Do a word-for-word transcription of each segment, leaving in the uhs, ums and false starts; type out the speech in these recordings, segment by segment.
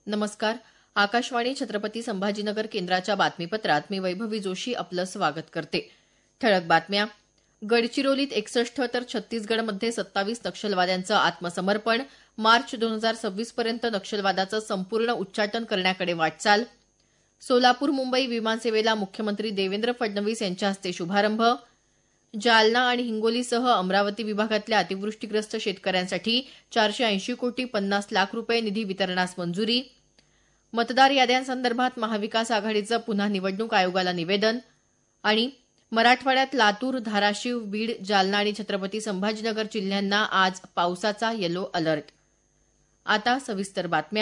नमस्कार. आकाशवाणी छत्रपती संभाजीनगर केंद्राच्या बातमीपत्रात मी वैभवी जोशी आपलं स्वागत करते. ठळक बातम्या. गडचिरोलीत एकसष्ट तर छत्तीसगडमध्ये सत्तावीस नक्षलवाद्यांचं आत्मसमर्पण. मार्च दोन हजार सव्वीस पर्यंत नक्षलवादाचं संपूर्ण उच्चाटन करण्याकडे वाटचाल. सोलापूर मुंबई विमानसेवेला मुख्यमंत्री देवेंद्र फडणवीस यांच्या हस्ते शुभारंभ. जालना आणि हिंगोलीसह अमरावती विभागातल्या अतिवृष्टीग्रस्त शेतकऱ्यांसाठी चारशे ऐंशी कोटी पन्नास लाख रुपये निधी वितरणास मंजुरी. मतदार याद्यांसंदर्भात महाविकास आघाडीचं पुन्हा निवडणूक आयोगाला निवेदन. आणि मराठवाड्यात लातूर, धाराशिव, बीड, जालना आणि छत्रपती संभाजीनगर जिल्ह्यांना आज पावसाचा येलो अलर्ट. आता सविस्तर बातम्या.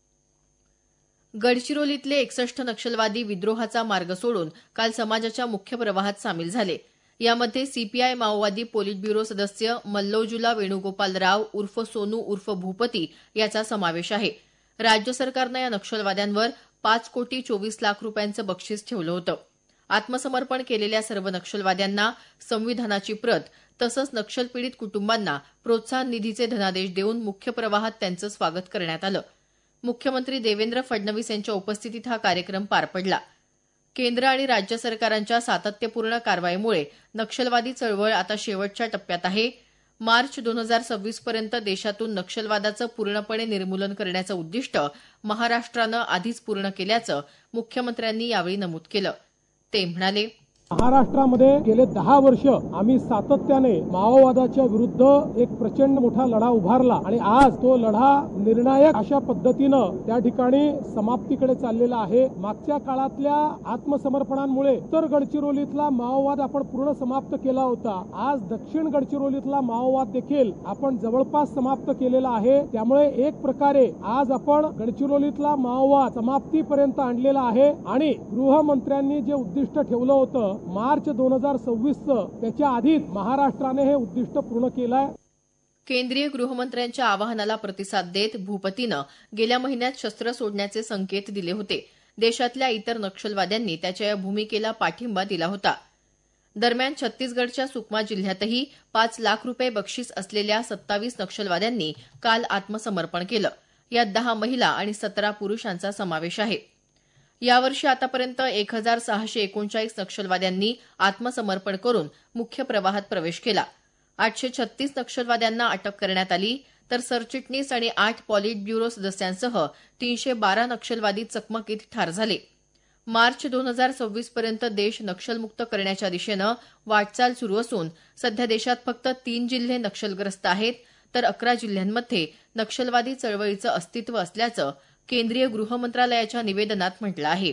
गडचिरोलीतले एकसष्ट नक्षलवादी विद्रोहाचा मार्ग सोडून काल समाजाच्या मुख्य प्रवाहात सामील झाले. यामध्ये सीपीआय माओवादी पोलिट ब्युरो सदस्य मल्लोजुला वेणुगोपाल राव उर्फ सोनू उर्फ भूपती याचा समावेश आहे. राज्य सरकारनं या नक्षलवाद्यांवर पाच कोटी चोवीस लाख रुपयांचं बक्षीस ठेवलं होतं. आत्मसमर्पण केलेल्या सर्व नक्षलवाद्यांना संविधानाची प्रत तसंच नक्षलपीडित कुटुंबांना प्रोत्साहन निधीचे धनादेश देऊन मुख्य प्रवाहात त्यांचं स्वागत करण्यात आलं. मुख्यमंत्री देवेंद्र फडणवीस यांच्या उपस्थितीत हा कार्यक्रम पार पडला. केंद्र आणि राज्य सरकारांच्या सातत्यपूर्ण कारवाईमुळे नक्षलवादी चळवळ आता शेवटच्या टप्प्यात आहे. मार्च दोन हजार सव्वीस पर्यंत देशातून नक्षलवादाचं पूर्णपणे निर्मूलन करण्याचं उद्दिष्ट महाराष्ट्रानं आधीच पूर्ण केल्याचं मुख्यमंत्र्यांनी यावेळी नमूद केलं. ते म्हणाले, महाराष्ट्रामध्ये गेले दहा वर्ष आम्ही सातत्याने माओवादाच्या विरुद्ध एक प्रचंड मोठा लढा उभारला आणि आज तो लढा निर्णायक अशा पद्धतीनं त्या ठिकाणी समाप्तीकडे चाललेला आहे. मागच्या काळातल्या आत्मसमर्पणांमुळे उत्तर गडचिरोलीतला माओवाद आपण पूर्ण समाप्त केला होता. आज दक्षिण गडचिरोलीतला माओवाद देखील आपण जवळपास समाप्त केलेला आहे. त्यामुळे एक प्रकारे आज आपण गडचिरोलीतला माओवाद समाप्तीपर्यंत आणलेला आहे आणि गृहमंत्र्यांनी जे उद्दिष्ट ठेवलं होतं मार्च दोन हजार सव्वीसचं त्याच्या आधीच महाराष्ट्राने हे उद्दिष्ट पूर्ण केलंय. केंद्रीय गृहमंत्र्यांच्या आवाहनाला प्रतिसाद देत भूपतीनं गेल्या महिन्यात शस्त्र सोडण्याचे संकेत दिले होते. देशातल्या इतर नक्षलवाद्यांनी त्याच्या या भूमिकेला पाठिंबा दिला होता. दरम्यान छत्तीसगडच्या सुकमा जिल्ह्यातही पाच लाख रुपये बक्षीस असलेल्या सत्तावीस नक्षलवाद्यांनी काल आत्मसमर्पण केलं. यात दहा महिला आणि सतरा पुरुषांचा समावेश आहे. यावर्षी आतापर्यंत एक हजार सहाशे एकोणचाळीस नक्षलवाद्यांनी आत्मसमर्पण करून मुख्य प्रवाहात प्रवेश केला. आठशे छत्तीस नक्षलवाद्यांना अटक करण्यात आली तर सरचिटणीस आणि आठ पॉलिट ब्युरो सदस्यांसह तीनशे बारा नक्षलवादी चकमकीत ठार झाले. मार्च दोन हजार सव्वीस पर्यंत देश नक्षलमुक्त करण्याच्या दिशेनं वाटचाल सुरू असून सध्या देशात फक्त तीन जिल्हे नक्षलग्रस्त आहेत तर अकरा जिल्ह्यांमध्ये नक्षलवादी चळवळीचं अस्तित्व असल्याचं केंद्रीय गृहमंत्रालयाच्या निवेदनात म्हटलं आहे.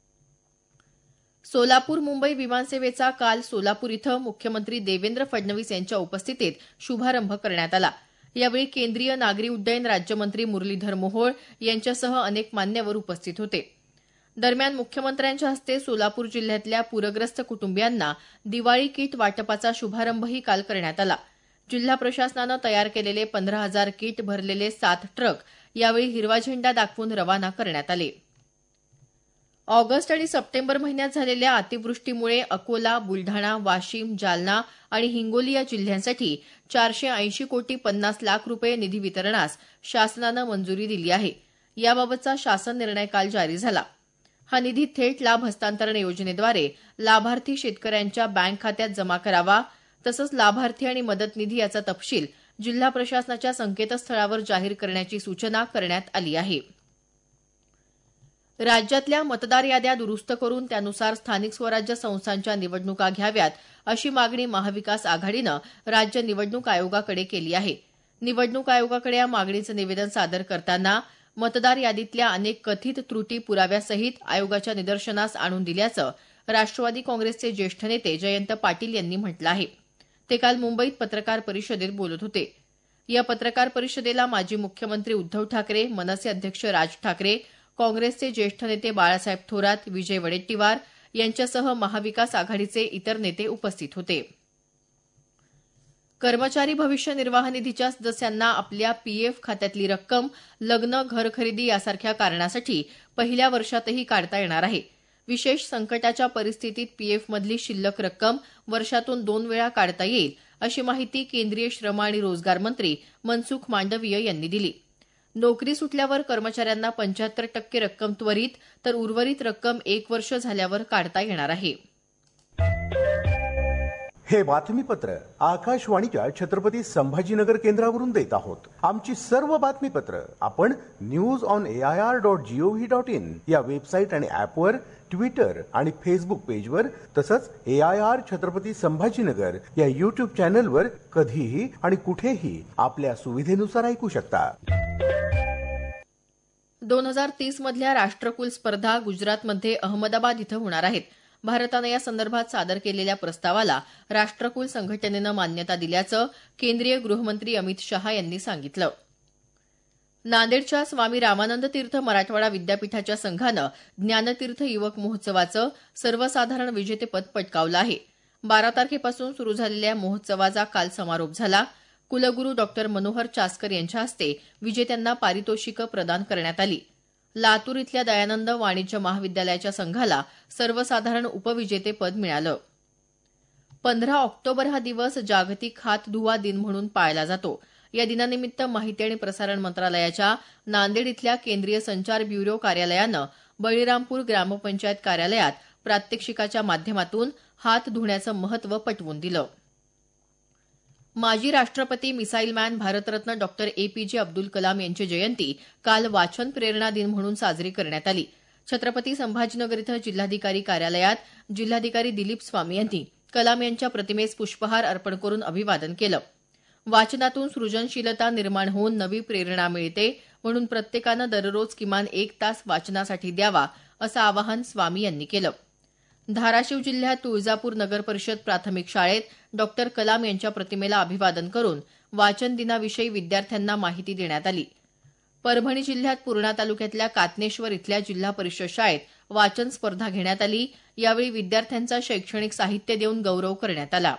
सोलापूर मुंबई विमानसेवेचा काल सोलापूर इथं मुख्यमंत्री देवेंद्र फडणवीस यांच्या उपस्थितीत शुभारंभ करण्यात आला. यावेळी केंद्रीय नागरी उड्डयन राज्यमंत्री मुरलीधर मोहोळ यांच्यासह अनेक मान्यवर उपस्थित होते. दरम्यान मुख्यमंत्र्यांच्या हस्ते सोलापूर जिल्ह्यातल्या पूरग्रस्त कुटुंबियांना दिवाळी किट वाटपाचा शुभारंभही काल करण्यात आला. जिल्हा प्रशासनानं तयार केलेले पंधरा हजार किट भरलेले सात ट्रक यावेळी हिरवा झेंडा दाखवून रवाना करण्यात आले. ऑगस्ट आणि सप्टेंबर महिन्यात झालेल्या अतिवृष्टीमुळे अकोला, बुलढाणा, वाशिम, जालना आणि हिंगोली या जिल्ह्यांसाठी चारशे ऐंशी कोटी पन्नास लाख रुपये निधी वितरणास शासनानं मंजुरी दिली आहे. याबाबतचा शासन निर्णय काल जारी झाला. हा निधी थेट लाभ हस्तांतरण योजनेद्वारे लाभार्थी शेतकऱ्यांच्या बँक खात्यात जमा करावा. तसंच लाभार्थी आणि मदत निधी याचा तपशील जिल्हा प्रशासनाच्या संकेतस्थळावर जाहीर करण्याची सूचना करण्यात आली आहे. राज्यातल्या मतदार याद्या दुरुस्त करून त्यानुसार स्थानिक स्वराज्य संस्थांच्या निवडणुका घ्याव्यात अशी मागणी महाविकास आघाडीनं राज्य निवडणूक आयोगाकडे केली आहे. निवडणूक आयोगाकडे या मागणीचं निवेदन सादर करताना मतदार यादीतल्या अनेक कथित त्रुटी पुराव्यासहित आयोगाच्या निदर्शनास आणून दिल्याचं राष्ट्रवादी काँग्रेसचे ज्येष्ठ नेते जयंत पाटील यांनी म्हटलं आहे. ते काल मुंबईत पत्रकार परिषदेत बोलत होते. या पत्रकार परिषदेला माजी मुख्यमंत्री उद्धव ठाकरे, मनसे अध्यक्ष राज ठाकरे, काँग्रेसचे ज्येष्ठ नेते बाळासाहेब थोरात, विजय वडेट्टीवार यांच्यासह महाविकास आघाडीचे इतर नेते उपस्थित होते. कर्मचारी भविष्य निर्वाह निधीच्या सदस्यांना आपल्या पीएफ खात्यातली रक्कम लग्न, घर खरेदी यासारख्या कारणासाठी पहिल्या वर्षातही काढता येणार आहे. विशेष संकटाच्या परिस्थितीत पीएफमधली शिल्लक रक्कम वर्षातून दोन वेळा काढता येईल अशी माहिती केंद्रीय श्रम आणि रोजगार मंत्री मनसुख मांडवीय यांनी दिली. नोकरी सुटल्यावर कर्मचाऱ्यांना पंच्याहत्तर टक्के रक्कम त्वरित तर उर्वरित रक्कम एक वर्ष झाल्यावर काढता येणार आहे. हे बातमीपत्र आकाशवाणीच्या छत्रपती संभाजीनगर केंद्रावरून देत आहोत. आमची सर्व बातमीपत्र आपण news on A I R dot gov dot in या वेबसाईट आणि ऍपवर, ट्विटर आणि फेसबुक पेजवर तसंच A I R Chhatrapati Sambhajinagar या युट्यूब चॅनलवर कधीही आणि कुठेही आपल्या सुविधेनुसार ऐकू शकता. दोन हजार तीस मधल्या राष्ट्रकुल स्पर्धा गुजरातमध्ये अहमदाबाद इथं होणार आहेत. भारतानं या संदर्भात सादर केलेल्या प्रस्तावाला राष्ट्रकुल संघटनेनं मान्यता दिल्याचं केंद्रीय गृहमंत्री अमित शहा यांनी सांगितलं. नांदेडच्या स्वामी रामानंद तीर्थ मराठवाडा विद्यापीठाच्या संघानं ज्ञानतीर्थ युवक महोत्सवाचं सर्वसाधारण विजेतेपद पटकावलं आहे. बारा तारखेपासून सुरू झालेल्या महोत्सवाचा काल समारोप झाला. कुलगुरू डॉक्टर मनोहर चास्कर यांच्या हस्ते विजेत्यांना पारितोषिकं प्रदान करण्यात आली. लातूर इथल्या दयानंद वाणिज्य महाविद्यालयाच्या संघाला सर्वसाधारण उपविजेतेपद मिळालं. पंधरा ऑक्टोबर हा दिवस जागतिक हात धुवा दिन म्हणून पाळला जातो. या दिनानिमित्त माहिती आणि प्रसारण मंत्रालयाच्या नांदेड इथल्या केंद्रीय संचार ब्युरो कार्यालयानं बळीरामपूर ग्रामपंचायत कार्यालयात प्रात्यक्षिकाच्या माध्यमातून हात धुण्याचं महत्त्व पटवून दिलं. माजी राष्ट्रपती missile man Bharat Ratna doctor A P J Abdul Kalam यांची जयंती काल वाचन प्रेरणा दिन म्हणून साजरी करण्यात आली. छत्रपती संभाजीनगर इथं जिल्हाधिकारी कार्यालयात जिल्हाधिकारी दिलीप स्वामी यांनी कलाम यांच्या प्रतिमेस पुष्पहार अर्पण करून अभिवादन केलं. वाचनातून सृजनशीलता निर्माण होऊन नवी प्रेरणा मिळते, म्हणून प्रत्येकानं दररोज किमान एक तास वाचनासाठी द्यावा असं आवाहन स्वामी यांनी केलं. धाराशिव जिल्ह्यात तुळजापूर नगर परिषद प्राथमिक शाळेत डॉक्टर कलाम यांच्या प्रतिमेला अभिवादन करून वाचन दिनाविषयी विद्यार्थ्यांना माहिती देण्यात आली. परभणी जिल्ह्यात पूर्णा तालुक्यातल्या कातनेश्वर इथल्या जिल्हा परिषद शाळेत वाचन स्पर्धा घेण्यात आली. यावेळी विद्यार्थ्यांचा शैक्षणिक साहित्य देऊन गौरव करण्यात आला.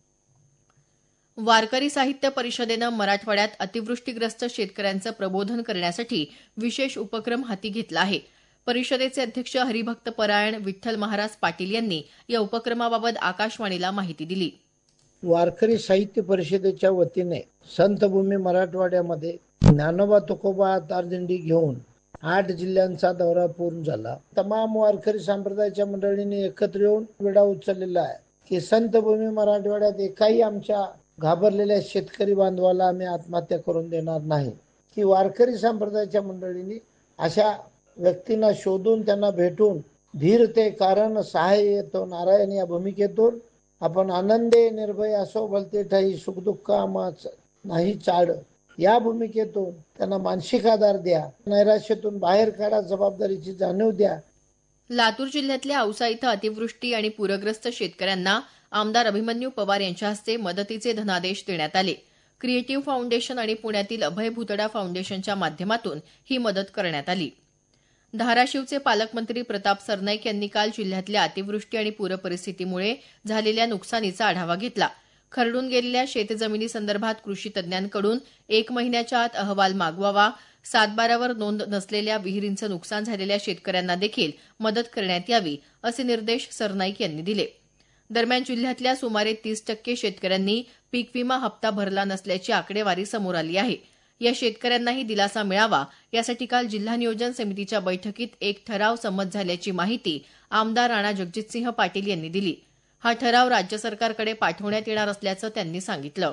वारकरी साहित्य परिषदेनं मराठवाड्यात अतिवृष्टीग्रस्त शेतकऱ्यांचं प्रबोधन करण्यासाठी विशेष उपक्रम हाती घेतला आहे. परिषदेचे अध्यक्ष हरिभक्त परायण विठ्ठल महाराज पाटील यांनी या उपक्रमाबाबत आकाशवाणीला माहिती दिली. वारकरी साहित्य परिषदेच्या वतीने संतभूमी मराठवाड्यामध्ये ज्ञानोबा तुकोबा तारदिंडी घेऊन आठ जिल्ह्यांचा दौरा पूर्ण झाला. तमाम वारकरी संप्रदायाच्या मंडळींनी एकत्र येऊन विडा उचललेला आहे की संतभूमी मराठवाड्यात एकाही आमच्या घाबरलेल्या शेतकरी बांधवाला आम्ही आत्महत्या करून देणार नाही. की वारकरी संप्रदायाच्या मंडळींनी अशा व्यक्तींना शोधून त्यांना भेटून धीर ते कारण सहाय्य येतो नारायण या भूमिकेतून आपण आनंदे निर्भय असो भलते ठाई सुखदुःख आमाच नाही चाड या भूमिकेतून त्यांना मानसिक आधार द्या, नैराश्यातून बाहेर काढा, जबाबदारीची जाणीव द्या. लातूर जिल्ह्यातल्या औसा इथं अतिवृष्टी आणि पूरग्रस्त शेतकऱ्यांना आमदार अभिमन्यू पवार यांच्या हस्ते मदतीचे धनादेश देण्यात आले. क्रिएटिव्ह फाउंडेशन आणि पुण्यातील अभय भुतडा फाउंडेशनच्या माध्यमातून ही मदत करण्यात आली. धाराशिवचे पालकमंत्री प्रताप सरनाईक यांनी काल जिल्ह्यातल्या अतिवृष्टी आणि पूरपरिस्थितीमुळे झालेल्या नुकसानीचा आढावा घेतला. खरडून गेलेल्या शेतजमिनीसंदर्भात कृषी तज्ज्ञांकडून एक महिन्याच्या आत अहवाल मागवावा. सातबारावर नोंद नसलेल्या विहिरींचं नुकसान झालेल्या शेतकऱ्यांना देखील मदत करण्यात यावी असे निर्देश सरनाईक यांनी दिले. दरम्यान जिल्ह्यातल्या सुमारे तीस टक्के शेतकऱ्यांनी पीक विमा हप्ता भरला नसल्याची आकडेवारी समोर आली आहे. या शेतकऱ्यांनाही दिलासा मिळावा यासाठी काल जिल्हा नियोजन समितीच्या बैठकीत एक ठराव संमत झाल्याची माहिती आमदार राणा जगजितसिंह पाटील यांनी दिली. हा ठराव राज्य सरकारकडे पाठवण्यात येणार असल्याचं त्यांनी सांगितलं.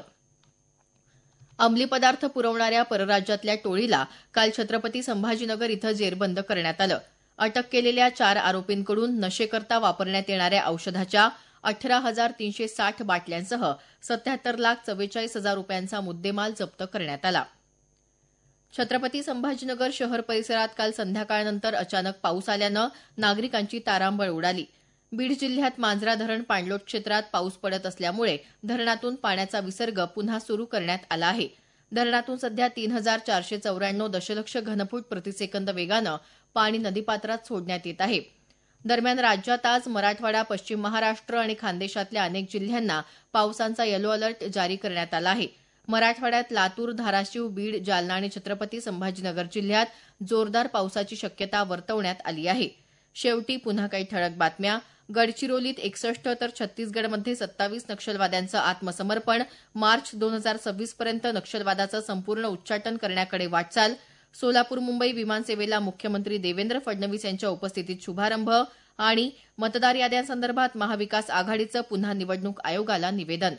अंमली पदार्थ पुरवणाऱ्या परराज्यातल्या टोळीला काल छत्रपती संभाजीनगर इथं जेरबंद करण्यात आलं. अटक केलेल्या चार आरोपींकडून नशेकरता वापरण्यात येणाऱ्या औषधाच्या अठरा हजार तीनशे साठ बाटल्यांसह सत्याहत्तर लाख चव्वेचाळीस हजार रुपयांचा मुद्देमाल जप्त करण्यात आला. छत्रपती संभाजीनगर शहर परिसरात काल संध्याकाळनंतर अचानक पाऊस आल्यानं नागरिकांची तारांबळ उडाली. बीड जिल्ह्यात मांजरा धरण पाणलोट क्षेत्रात पाऊस पडत असल्यामुळे धरणातून पाण्याचा विसर्ग पुन्हा सुरू करण्यात आला आहे. धरणातून सध्या तीन हजार चारशे चौऱ्याण्णव दशलक्ष घनफूट प्रतिसेकंद वेगानं पाणी नदीपात्रात सोडण्यात येत आहे. दरम्यान राज्यात आज मराठवाडा, पश्चिम महाराष्ट्र आणि खानदेशातल्या अनेक जिल्ह्यांना पावसाचा येलो अलर्ट जारी करण्यात आला आहे. मराठवाड्यात लातूर, धाराशिव, बीड, जालना आणि छत्रपती संभाजीनगर जिल्ह्यात जोरदार पावसाची शक्यता वर्तवण्यात आली आहे. शेवटी पुन्हा काही ठळक बातम्या. गडचिरोलीत एकसष्ट तर छत्तीसगडमध्ये सत्तावीस नक्षलवाद्यांचं आत्मसमर्पण. मार्च दोन हजार सव्वीस पर्यंत नक्षलवादाचं संपूर्ण उच्चाटन करण्याकडे वाटचाल. सोलापूर मुंबई विमानसेवेला मुख्यमंत्री देवेंद्र फडणवीस यांच्या उपस्थितीत शुभारंभ आणि मतदार याद्यांसंदर्भात महाविकास आघाडीचं पुन्हा निवडणूक आयोगाला निवेदन.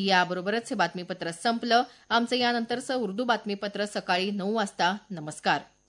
याबरोबरच हे बातमीपत्र संपलं. आमचं यानंतरचं उर्दू बातमीपत्र सकाळी नऊ वाजता. नमस्कार.